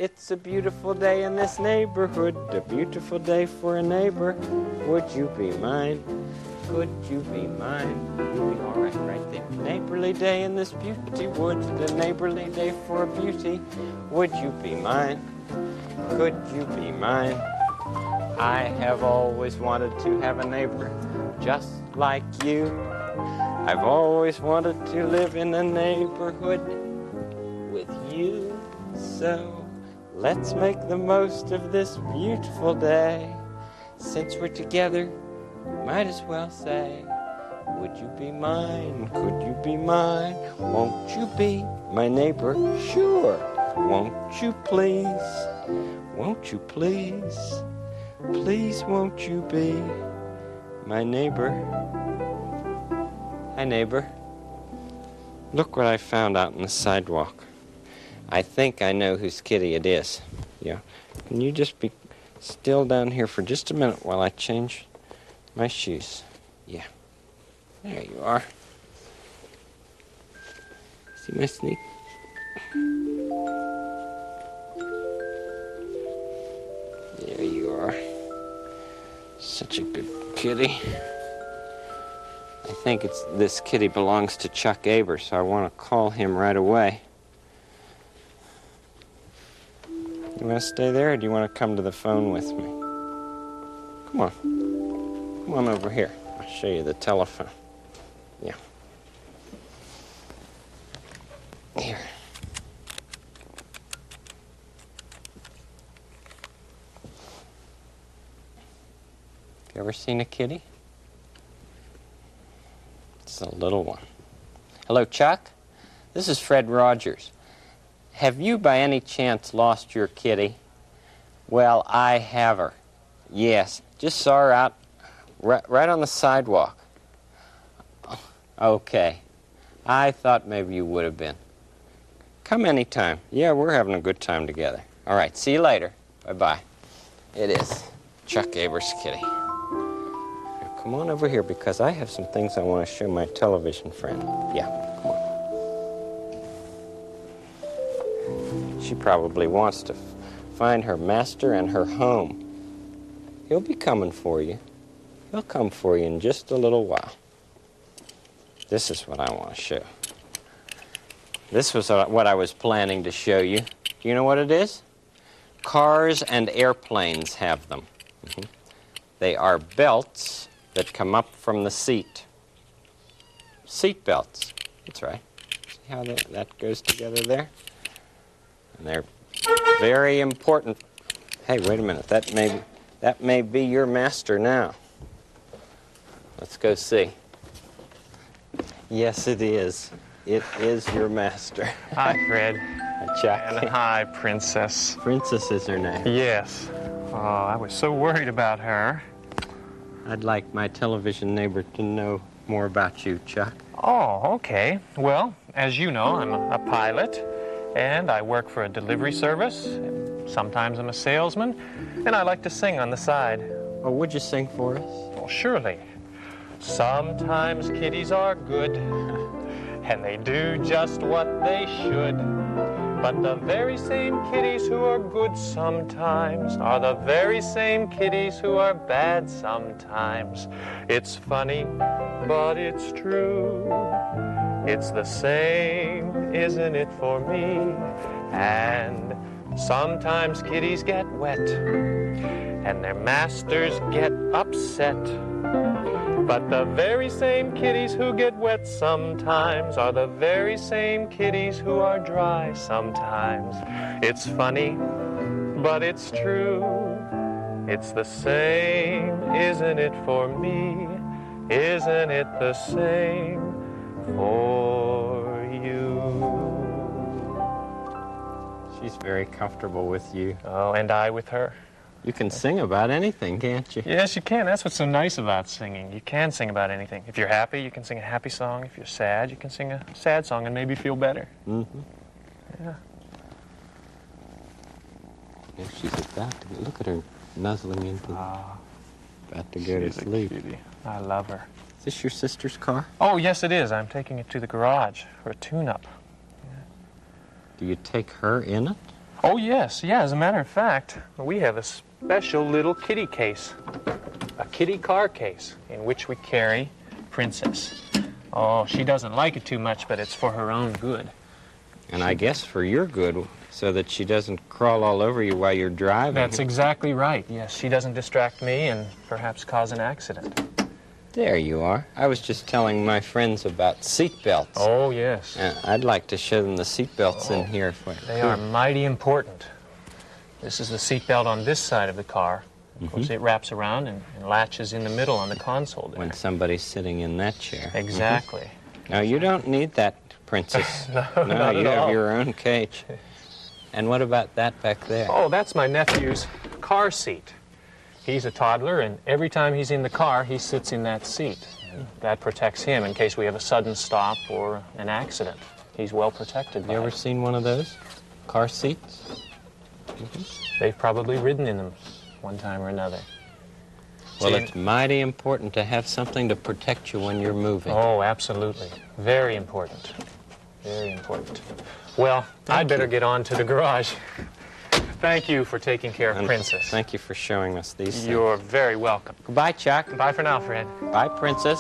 It's a beautiful day in this neighborhood, a beautiful day for a neighbor. Would you be mine? Could you be mine? You'll be all right there. Neighborly day in this beauty wood, a neighborly day for a beauty. Would you be mine? Could you be mine? I have always wanted to have a neighbor just like you. I've always wanted to live in a neighborhood with you. So let's make the most of this beautiful day. Since we're together, might as well say, would you be mine? Could you be mine? Won't you be my neighbor? Sure. Won't you please? Won't you please? Please won't you be my neighbor? Hi, neighbor. Look what I found out on the sidewalk. I think I know whose kitty it is. Yeah. Can you just be still down here for just a minute while I change my shoes? Yeah. There you are. See my sneak? There you are. Such a good kitty. I think this kitty belongs to Chuck Aber, so I want to call him right away. You want to stay there, or do you want to come to the phone with me? Come on. Come on over here. I'll show you the telephone. Yeah. Here. You ever seen a kitty? It's a little one. Hello, Chuck. This is Fred Rogers. Have you by any chance lost your kitty? Well, I have her. Yes, just saw her out right on the sidewalk. Okay. I thought maybe you would have been. Come anytime. Yeah, we're having a good time together. All right, see you later. Bye-bye. It is Chuck Aber's kitty. Now, come on over here because I have some things I want to show my television friend. Yeah, come on. She probably wants to find her master and her home. He'll be coming for you. He'll come for you in just a little while. This is what I want to show. This was what I was planning to show you. Do you know what it is? Cars and airplanes have them. They are belts that come up from the seat. Seat belts. That's right. See how that goes together there? And they're very important. Hey, wait a minute. That may be your master now. Let's go see. Yes, it is. It is your master. Hi, Fred. Hi, Chuck. And hi, Princess. Princess is her name. Yes. Oh, I was so worried about her. I'd like my television neighbor to know more about you, Chuck. Oh, okay. Well, as you know, I'm a pilot, and I work for a delivery service. Sometimes I'm a salesman, and I like to sing on the side. Oh, would you sing for us? Oh, surely. Sometimes kitties are good, and they do just what they should. But the very same kitties who are good sometimes are the very same kitties who are bad sometimes. It's funny, but it's true. It's the same, isn't it, for me? And sometimes kitties get wet, and their masters get upset. But the very same kitties who get wet sometimes are the very same kitties who are dry sometimes. It's funny, but it's true. It's the same, isn't it, for me? Isn't it the same for you? She's very comfortable with you. Oh, and I with her. You can sing about anything, can't you? Yes, you can. That's what's so nice about singing. You can sing about anything. If you're happy, you can sing a happy song. If you're sad, you can sing a sad song and maybe feel better. Mm-hmm. Yeah. Yeah, she's about to look at her nuzzling into about to go to sleep. Cutie. I love her. Is this your sister's car? Oh, yes, it is. I'm taking it to the garage for a tune-up. Do you take her in it? Oh, yes. Yeah, as a matter of fact, we have a special little kitty case, a kitty car case, in which we carry Princess. Oh, she doesn't like it too much, but it's for her own good. And I guess for your good, so that she doesn't crawl all over you while you're driving. That's exactly right. Yes, she doesn't distract me and perhaps cause an accident. There you are. I was just telling my friends about seat belts. Oh, yes. I'd like to show them the seat belts in here. They are mighty important. This is the seat belt on this side of the car. Of course, it wraps around and latches in the middle on the console there. When somebody's sitting in that chair. Exactly. No, you don't need that, Princess. No, no, not you at have all. your own cage. And what about that back there? Oh, that's my nephew's car seat. He's a toddler, and every time he's in the car, he sits in that seat. And that protects him in case we have a sudden stop or an accident. He's well protected Have by you ever it. seen one of those car seats? They've probably ridden in them one time or another. Well, See, it's mighty important to have something to protect you when you're moving. Oh, absolutely. Very important. Very important. Well, I'd better get on to the garage. Thank you for taking care of And Princess. Thank you for showing us these things. You're very welcome. Goodbye, Chuck. Bye for now, Fred. Bye, Princess.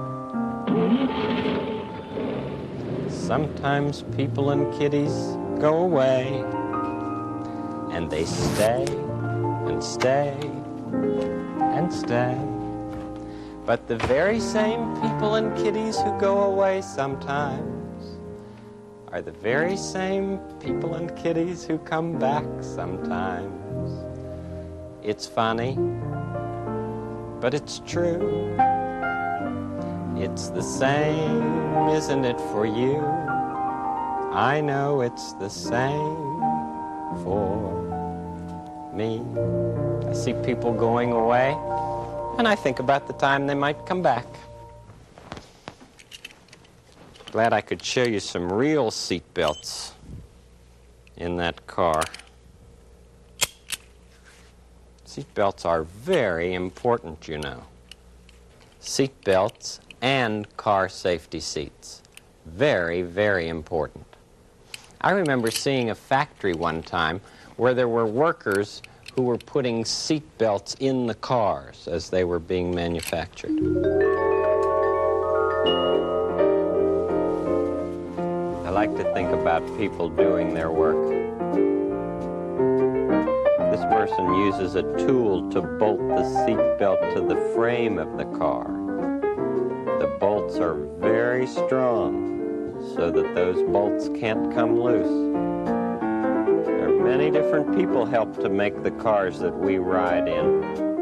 Sometimes people and kitties go away, and they stay and stay and stay. But the very same people and kitties who go away sometimes are the very same people and kitties who come back sometimes. It's funny, but it's true. It's the same, isn't it, for you? I know it's the same for me. I see people going away, and I think about the time they might come back. Glad I could show you some real seat belts in that car. Seat belts are very important, you know. Seat belts and car safety seats. Very, very important. I remember seeing a factory one time where there were workers who were putting seat belts in the cars as they were being manufactured. I like to think about people doing their work. This person uses a tool to bolt the seat belt to the frame of the car. The bolts are very strong so that those bolts can't come loose. There are many different people help to make the cars that we ride in.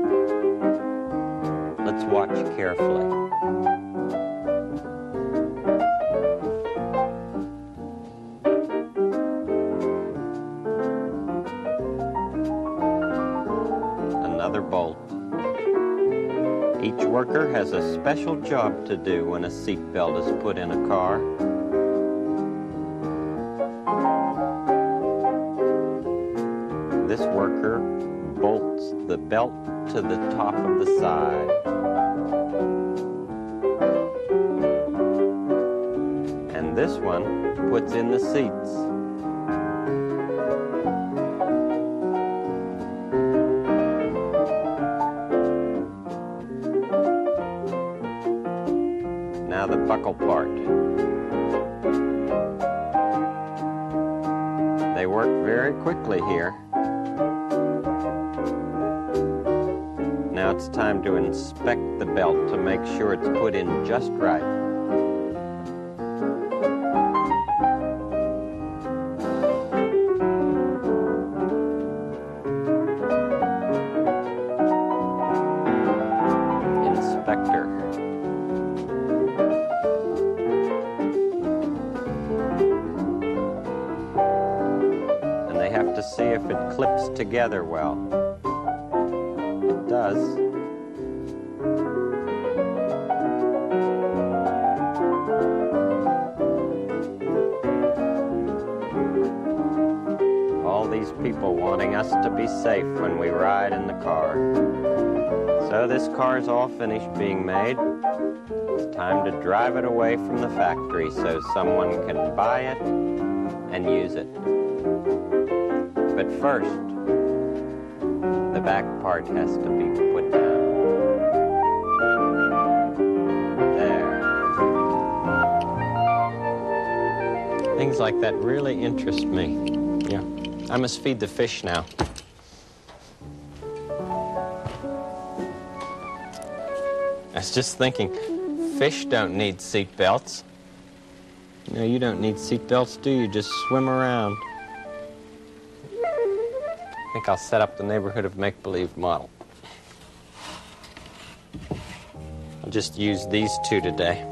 Let's watch carefully. Another bolt. Each worker has a special job to do when a seat belt is put in a car. This worker bolts the belt to the top of the side. And this one puts in the seats. Now the buckle part. They work very quickly here. Now it's time to inspect the belt to make sure it's put in just right. Inspector. And they have to see if it clips together well. It does. All these people wanting us to be safe when we ride in the car. So this car's all finished being made. It's time to drive it away from the factory so someone can buy it and use it. But first, the back part has to be put down. There. Things like that really interest me. Yeah. I must feed the fish now. I was just thinking, fish don't need seat belts. No, you don't need seat belts, do you? Just swim around. I think I'll set up the neighborhood of make-believe model. I'll just use these two today.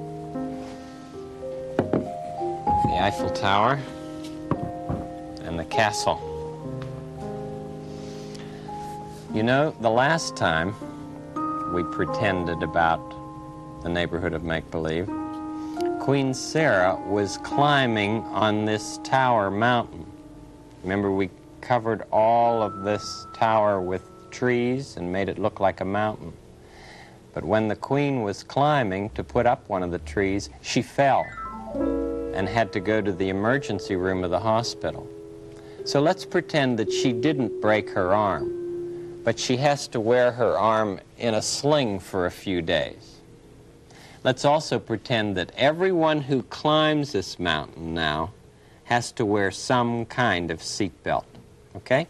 The Eiffel Tower and the castle. You know, the last time we pretended about the neighborhood of make-believe, Queen Sarah was climbing on this tower mountain. Remember, we covered all of this tower with trees and made it look like a mountain. But when the Queen was climbing to put up one of the trees, she fell and had to go to the emergency room of the hospital. So let's pretend that she didn't break her arm, but she has to wear her arm in a sling for a few days. Let's also pretend that everyone who climbs this mountain now has to wear some kind of seatbelt, okay?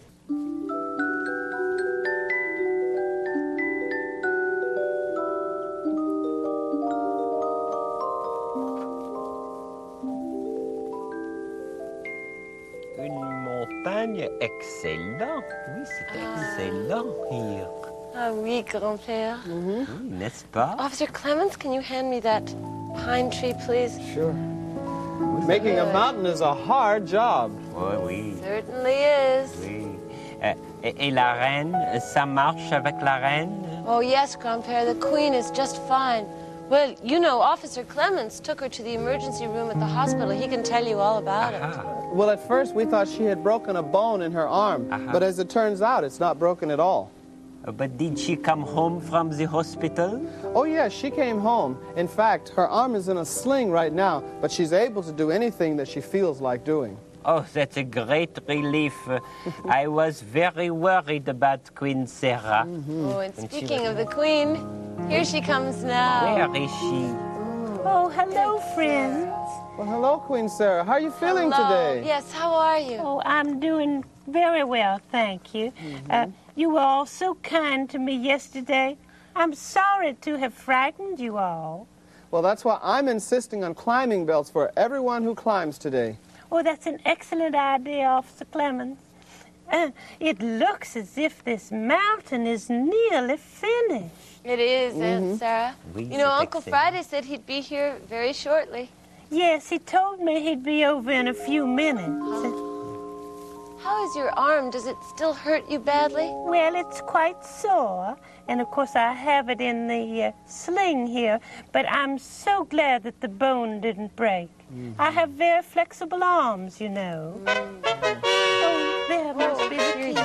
Une montagne excellente. Oui, c'est excellent here. Ah oui, grand-père. N'est-ce pas? Officer Clemens, can you hand me that pine tree, please? Sure. Making a mountain is a hard job. Oui, oui. Certainly is. Oui. Et la reine, ça marche avec la reine? Oh, yes, grand-père, the queen is just fine. Well, you know, Officer Clemens took her to the emergency room at the hospital. He can tell you all about it. Well, at first we thought she had broken a bone in her arm, but as it turns out, it's not broken at all. But did she come home from the hospital? Oh, yes, she came home. In fact, her arm is in a sling right now, but she's able to do anything that she feels like doing. Oh, that's a great relief. I was very worried about Queen Sarah. Oh, and speaking of the queen, here she comes now. Where is she? Oh, hello, friends. Well, hello, Queen Sarah. How are you feeling Hello. today? Yes, how are you? Oh, I'm doing very well, thank you. You were all so kind to me yesterday. I'm sorry to have frightened you all. Well, that's why I'm insisting on climbing belts for everyone who climbs today. Oh, that's an excellent idea, Officer Clemens. It looks as if this mountain is nearly finished. It is, Aunt Sarah. You know, Uncle Friday said he'd be here very shortly. Yes, he told me he'd be over in a few minutes. How is your arm? Does it still hurt you badly? Well, it's quite sore, and of course I have it in the sling here, but I'm so glad that the bone didn't break. I have very flexible arms, you know. Oh, there must be the key.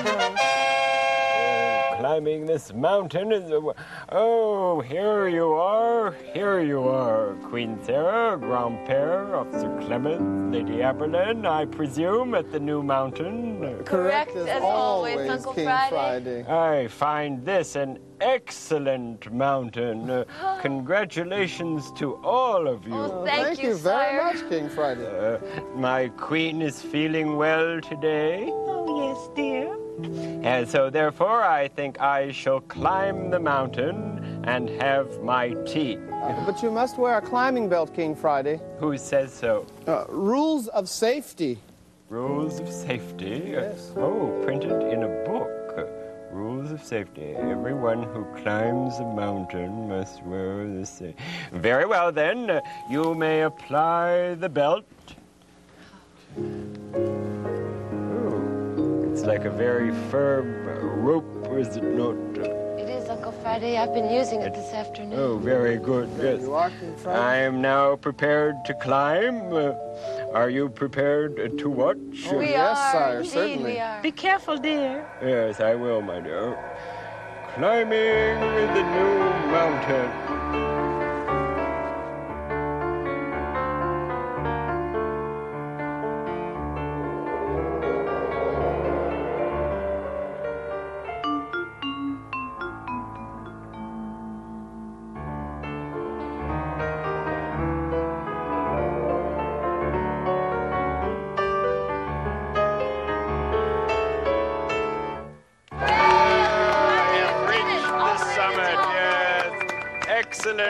Climbing this mountain is Oh, here you are, Queen Sarah, Grand-Père, Officer Clemens, Lady Aberlin, I presume, at the new mountain. Correct as always, Uncle King Friday. I find this an excellent mountain. Congratulations to all of you. Oh, thank you, very sire. much, King Friday. My queen is feeling well today. Oh, yes, dear. And so therefore I think I shall climb the mountain and have my tea. But you must wear a climbing belt, King Friday. Who says so? Rules of safety. Rules of safety? Yes. Oh, printed in a book. Rules of safety. Everyone who climbs a mountain must wear the same. Very well then, you may apply the belt. It's like a very firm rope, is it not? It is, Uncle Friday. I've been using it this afternoon. Oh, very good. Yes. You are, King Friday? I am now prepared to climb. Are you prepared to watch? We yes, are, sire, indeed certainly. we are. Be careful, dear. Yes, I will, my dear. Climbing the new mountain.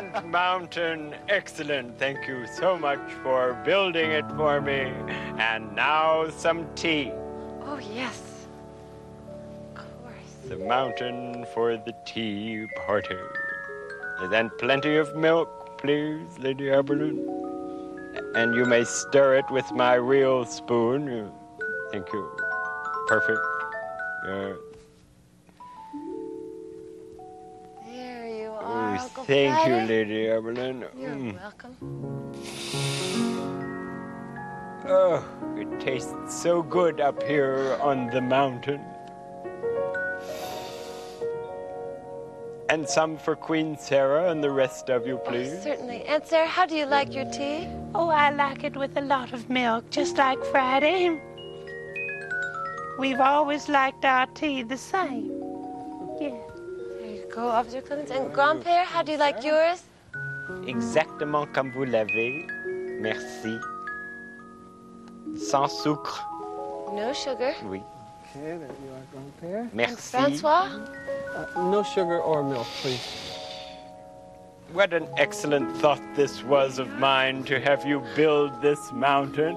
Excellent mountain, excellent. Thank you so much for building it for me. And now some tea. Oh, yes. Of course. The mountain for the tea party. And plenty of milk, please, Lady Aberlin. And you may stir it with my real spoon. Thank you. Perfect. There you are, Uncle Thank you, Friday. Lady Aberlin. You're welcome. Oh, it tastes so good up here on the mountain. And some for Queen Sarah and the rest of you, please. Oh, certainly. Aunt Sarah, how do you like your tea? Oh, I like it with a lot of milk, just like Friday. We've always liked our tea the same. Yeah. There you go, Officer Clemens. And Grandpère, how do you like yours? Exactement comme vous l'avez. Merci. Sans sucre. No sugar. Oui. Okay, there you are, Grandpère. And Merci. Francois? No sugar or milk, please. What an excellent thought this was of mine to have you build this mountain.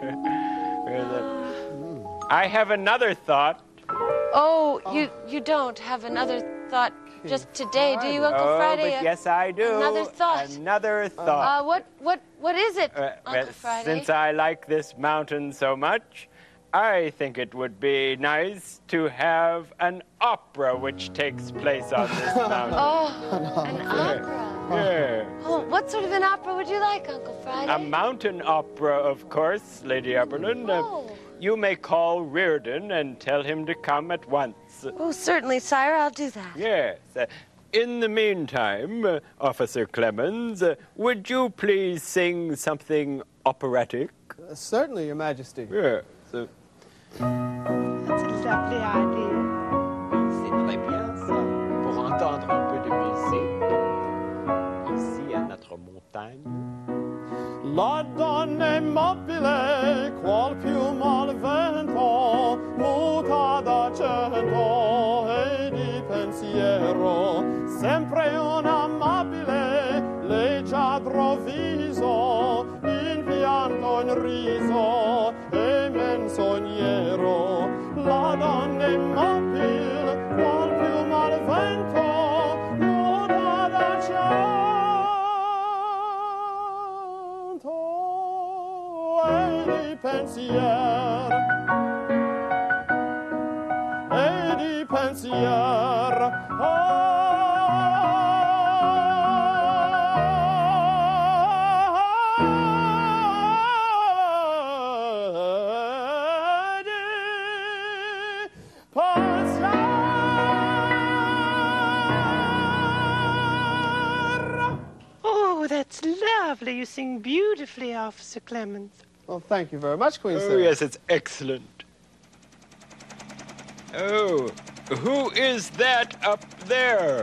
I have another thought. Oh, you don't have another thought just today, do you, Uncle Oh, Friday? but yes, I do. Another thought. Another thought. What is it, Well, Uncle Friday? since I like this mountain so much, I think it would be nice to have an opera which takes place on this mountain. Oh, an opera. Yeah. Oh, what sort of an opera would you like, Uncle Friday? A mountain opera, of course, Lady Aberlin. Oh. You may call Reardon and tell him to come at once. Oh, certainly, sire, I'll do that. Yes. In the meantime, Officer Clemens, would you please sing something operatic? Certainly, Your Majesty. Yes. That's a lovely idea. C'est très bien ça, pour entendre un peu de musique ici à notre montagne. La donna mobile, qual piuma al vento, muta d'accento e di pensiero, sempre un amabile, leggiadro viso, in pianto in riso e menzognero. La donna immobile, qual piuma al vento, muta d'accento e di pensier, e di pensier. Oh, that's lovely. You sing beautifully, Officer Clemens. Well, thank you very much, Queen Oh, Sarah. yes, it's excellent. Oh, who is that up there?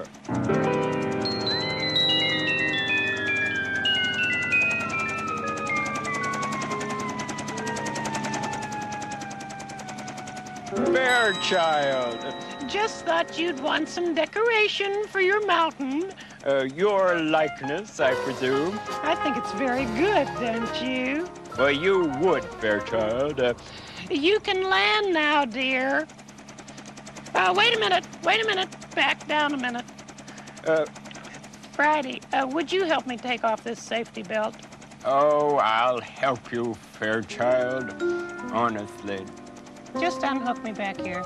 Fairchild, Just thought you'd want some decoration for your mountain. your likeness, I presume. I think it's very good, don't you? Well, you would, Fairchild. You can land now, dear. Wait a minute. Back down a minute. Friday, would you help me take off this safety belt? Oh, I'll help you, Fairchild. Honestly. Just unhook me back here.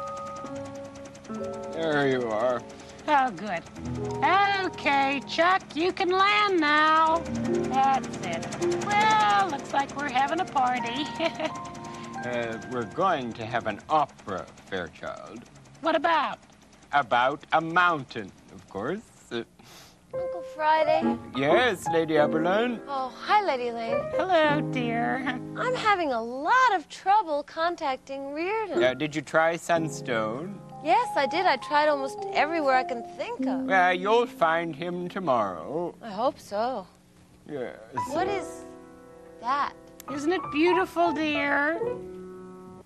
There you are. Oh, good. Okay, Chuck, you can land now. That's it. Well, looks like we're having a party. We're going to have an opera, Fairchild. What about? About a mountain, of course. Uncle Friday? Yes, Lady Aberlin. Oh, hi, Lady Lane. Hello, dear. I'm having a lot of trouble contacting Reardon. Did you try Sunstone? Yes, I did. I tried almost everywhere I can think of. You'll find him tomorrow. I hope so. Yes. What is that? Isn't it beautiful, dear?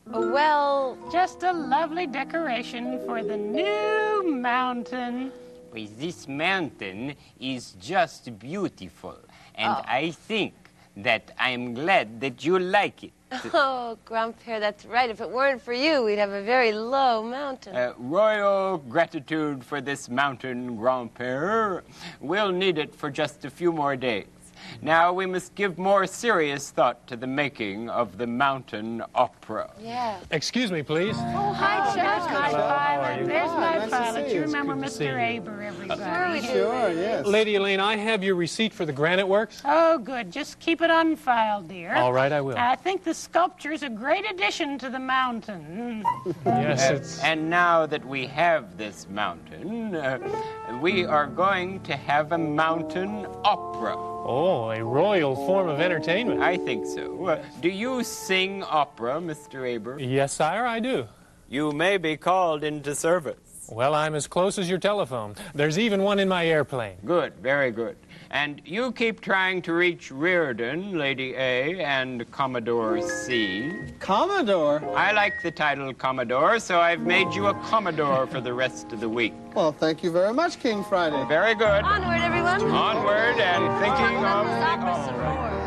Well, Just a lovely decoration for the new mountain. Well, this mountain is just beautiful, and I think that I'm glad that you like it. Oh, Grandpere, that's right. If it weren't for you, we'd have a very low mountain. Royal gratitude for this mountain, Grandpere. We'll need it for just a few more days. Now we must give more serious thought to the making of the mountain opera. Yeah. Excuse me, please. Oh, hi, There's my pilot. There's my Nice to pilot. see You you. remember Good to see Mr. you. Aber, everybody. Sure we do. Sure, yes. Lady Elaine, I have your receipt for the Granite Works. Oh, good. Just keep it on file, dear. All right, I will. I think the sculpture's a great addition to the mountain. Yes, it's... And now that we have this mountain, we are going to have a mountain opera. Oh, a royal form of entertainment. I think so. Do you sing opera, Mr. Aber? Yes, sire, I do. You may be called into service. Well, I'm as close as your telephone. There's even one in my airplane. Good, very good. And you keep trying to reach Reardon, Lady A, and Commodore C. Commodore? I like the title Commodore, so I've made you a Commodore for the rest of the week. Well, thank you very much, King Friday. Very good. Onward, everyone. Onward and thinking of Columbus the Opera some all. more.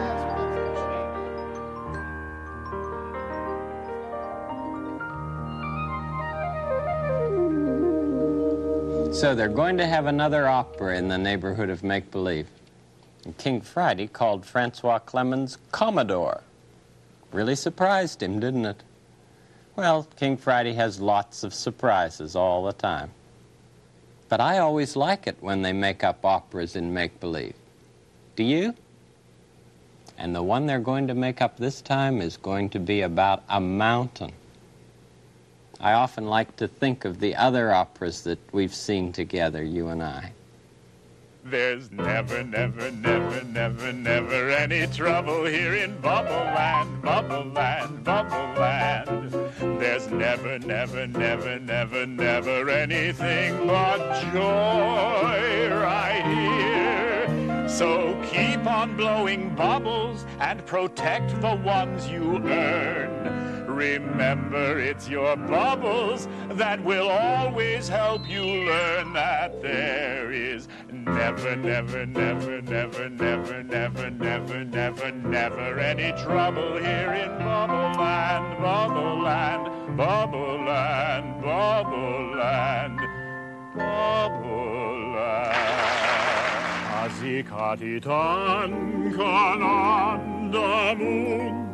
So they're going to have another opera in the neighborhood of make-believe. And King Friday called Francois Clemens Commodore. Really surprised him, didn't it? Well, King Friday has lots of surprises all the time. But I always like it when they make up operas in make-believe. Do you? And the one they're going to make up this time is going to be about a mountain. I often like to think of the other operas that we've seen together, you and I. There's never, never, never, never, never any trouble here in Bubble Land, Bubble Land, Bubble Land. There's never, never, never, never, never anything but joy right here. So keep on blowing bubbles and protect the ones you earn. Remember, it's your bubbles that will always help you learn that there is never, never, never, never, never, never, never, never, never any trouble here in Bubble Land, Bubble Land, Bubble Land, Bubble Land, Bubble Land. Azikatitan kanandamunda.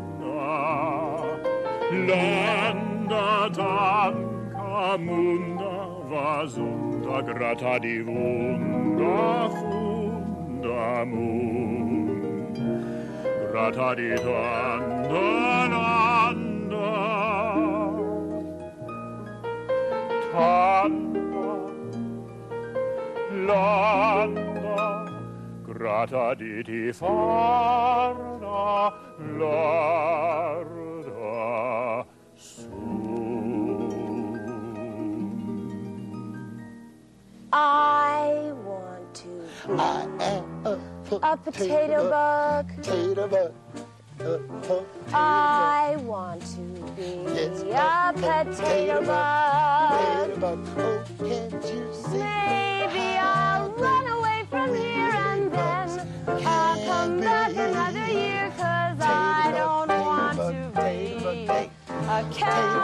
Landa tanca munda vasunda grata divunda funda mund grata di tanda landa grata di ti farda larda I want to be a potato bug. I want to be a potato bug. Maybe I'll run away from here and then I'll come back another year, 'cause I don't want to be a cow.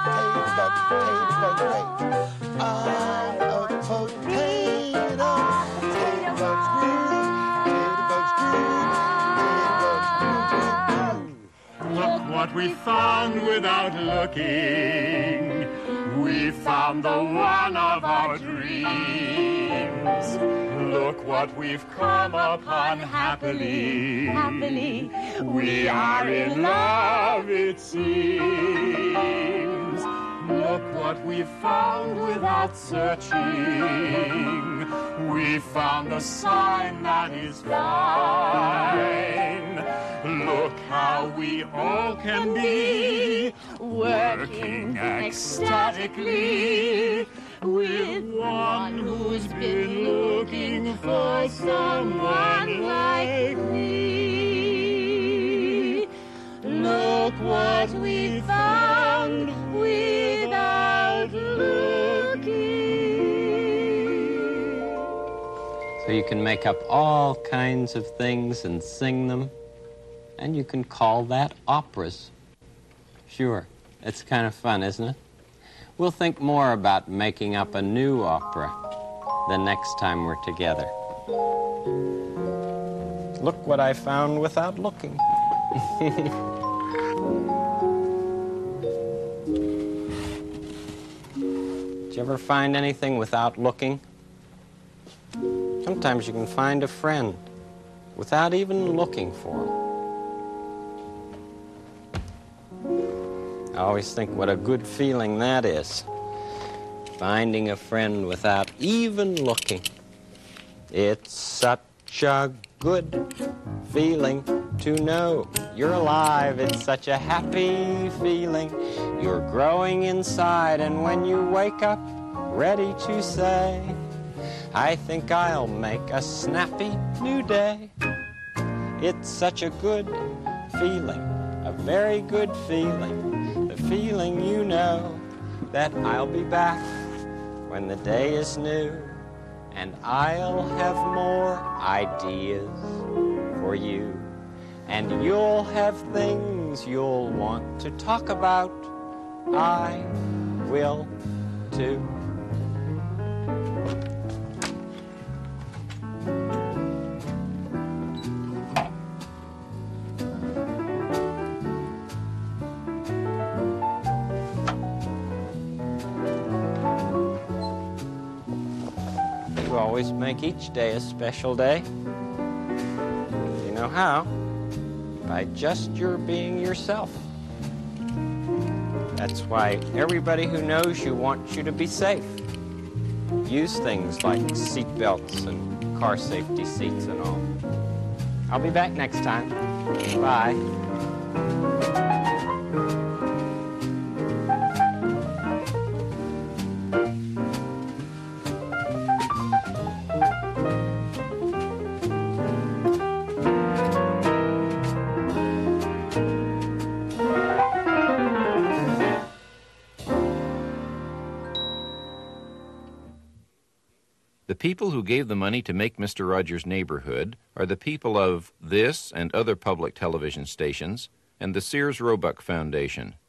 Look what we found without looking. We found the one of our dreams. Look what we've come upon happily. Happily, we are in love, it seems. Look what we found without searching. We found a sign that is fine. Look how we all can be working ecstatically with one who's been looking for someone like me. Look what we found without looking. So you can make up all kinds of things and sing them, and you can call that operas. Sure, it's kind of fun, isn't it? We'll think more about making up a new opera the next time we're together. Look what I found without looking. Did you ever find anything without looking? Sometimes you can find a friend without even looking for him. I always think what a good feeling that is. Finding a friend without even looking. It's such a good feeling to know you're alive. It's such a happy feeling. You're growing inside, and when you wake up, ready to say, I think I'll make a snappy new day. It's such a good feeling, a very good feeling, the feeling you know that I'll be back when the day is new, and I'll have more ideas for you, and you'll have things you'll want to talk about. I will too. You always make each day a special day. You know how? By just your being yourself. That's why everybody who knows you wants you to be safe. Use things like seat belts and car safety seats and all. I'll be back next time. Bye. The people who gave the money to make Mr. Rogers' Neighborhood are the people of this and other public television stations and the Sears Roebuck Foundation.